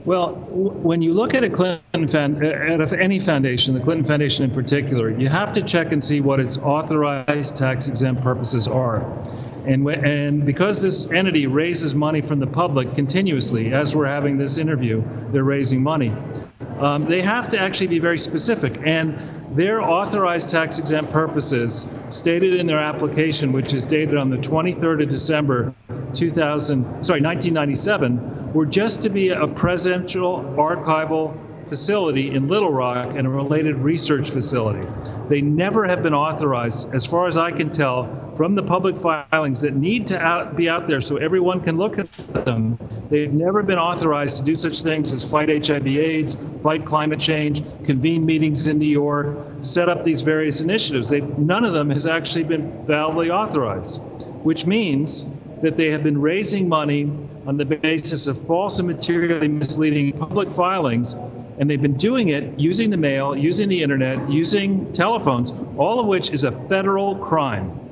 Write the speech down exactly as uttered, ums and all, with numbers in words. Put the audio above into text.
Well, w- when you look at a Clinton fan, at a- any foundation, the Clinton Foundation in particular, you have to check and see what its authorized tax-exempt purposes are. And, wh- and because this entity raises money from the public continuously, as we're having this interview, they're raising money. Um, they have to actually be very specific. And their authorized tax-exempt purposes stated in their application, which is dated on the twenty-third of December, two thousand, sorry, nineteen ninety-seven, were just to be a presidential archival facility in Little Rock and a related research facility. They never have been authorized, as far as I can tell, from the public filings that need to out, be out there so everyone can look at them. They've never been authorized to do such things as fight H I V AIDS, fight climate change, convene meetings in New York, set up these various initiatives. They, none of them has actually been validly authorized, which means that they have been raising money on the basis of false and materially misleading public filings, and they've been doing it using the mail, using the internet, using telephones, all of which is a federal crime.